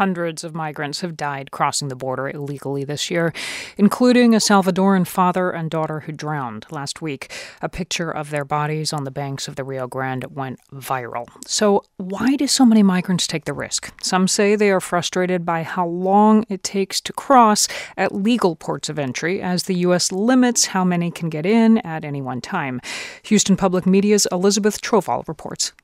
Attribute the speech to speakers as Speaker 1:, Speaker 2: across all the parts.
Speaker 1: Hundreds of migrants have died crossing the border illegally this year, including a Salvadoran father and daughter who drowned last week. A picture of their bodies on the banks of the Rio Grande went viral. So why do so many migrants take the risk? Some say they are frustrated by how long it takes to cross at legal ports of entry, as the U.S. limits how many can get in at any one time. Houston Public Media's Elizabeth Troval reports.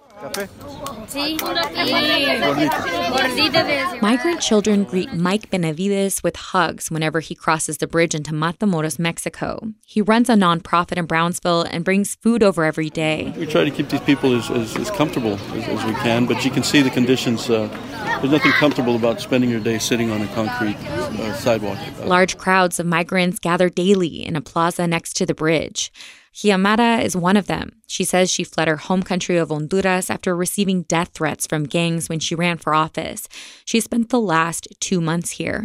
Speaker 2: Migrant children greet Mike Benavides with hugs whenever he crosses the bridge into Matamoros, Mexico. He runs a nonprofit in Brownsville and brings food over every day.
Speaker 3: We try to keep these people as comfortable as we can, but you can see the conditions. There's nothing comfortable about spending your day sitting on a concrete sidewalk.
Speaker 2: Large crowds of migrants gather daily in a plaza next to the bridge. Xiomara is one of them. She says she fled her home country of Honduras after receiving death threats from gangs when she ran for office. She spent the last 2 months here.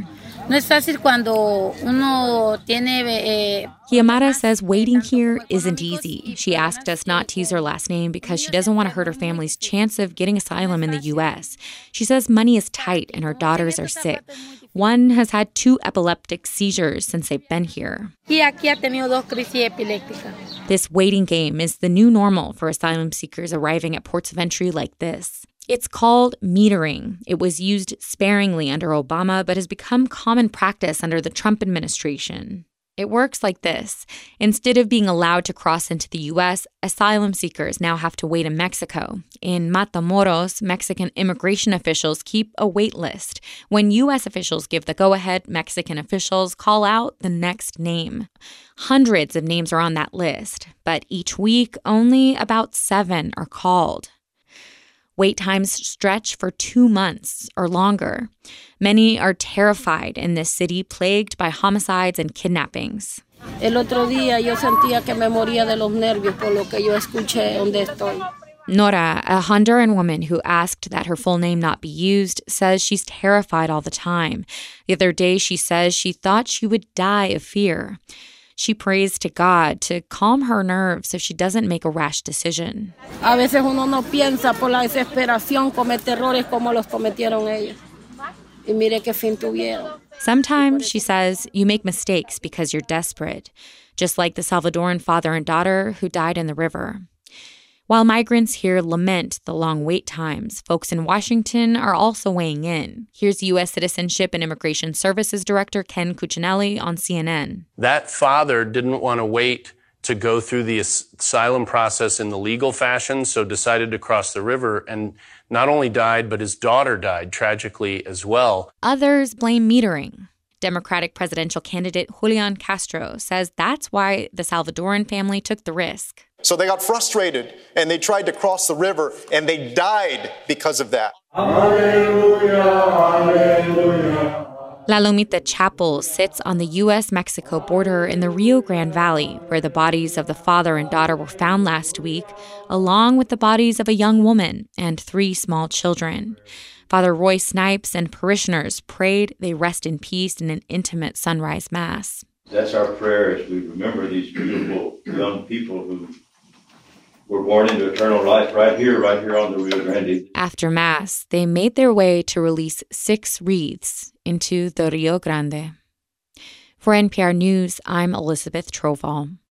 Speaker 2: Xiomara says waiting here isn't easy. She asked us not to use her last name because she doesn't want to hurt her family's chance of getting asylum in the U.S. She says money is tight and her daughters are sick. One has had 2 epileptic seizures since they've been here. This waiting game is the new normal for asylum seekers arriving at ports of entry like this. It's called metering. It was used sparingly under Obama, but has become common practice under the Trump administration. It works like this. Instead of being allowed to cross into the U.S., asylum seekers now have to wait in Mexico. In Matamoros, Mexican immigration officials keep a wait list. When U.S. officials give the go-ahead, Mexican officials call out the next name. Hundreds of names are on that list, but each week, only about 7 are called. Wait times stretch for 2 months or longer. Many are terrified in this city plagued by homicides and kidnappings. Nora, a Honduran woman who asked that her full name not be used, says she's terrified all the time. The other day, she says she thought she would die of fear. She prays to God to calm her nerves so she doesn't make a rash decision. Sometimes, she says, you make mistakes because you're desperate, just like the Salvadoran father and daughter who died in the river. While migrants here lament the long wait times, folks in Washington are also weighing in. Here's U.S. Citizenship and Immigration Services Director Ken Cuccinelli on CNN.
Speaker 4: That father didn't want to wait to go through the asylum process in the legal fashion, so decided to cross the river and not only died, but his daughter died tragically as well.
Speaker 2: Others blame metering. Democratic presidential candidate Julian Castro says that's why the Salvadoran family took the risk.
Speaker 5: So they got frustrated and they tried to cross the river and they died because of that.
Speaker 2: Alleluia, alleluia. La Lomita Chapel sits on the U.S.-Mexico border in the Rio Grande Valley, where the bodies of the father and daughter were found last week, along with the bodies of a young woman and 3 small children. Father Roy Snipes and parishioners prayed they rest in peace in an intimate sunrise mass.
Speaker 6: That's our prayer as we remember these beautiful young people who were born into eternal life right here on the Rio Grande.
Speaker 2: After Mass, they made their way to release 6 wreaths into the Rio Grande. For NPR News, I'm Elizabeth Troval.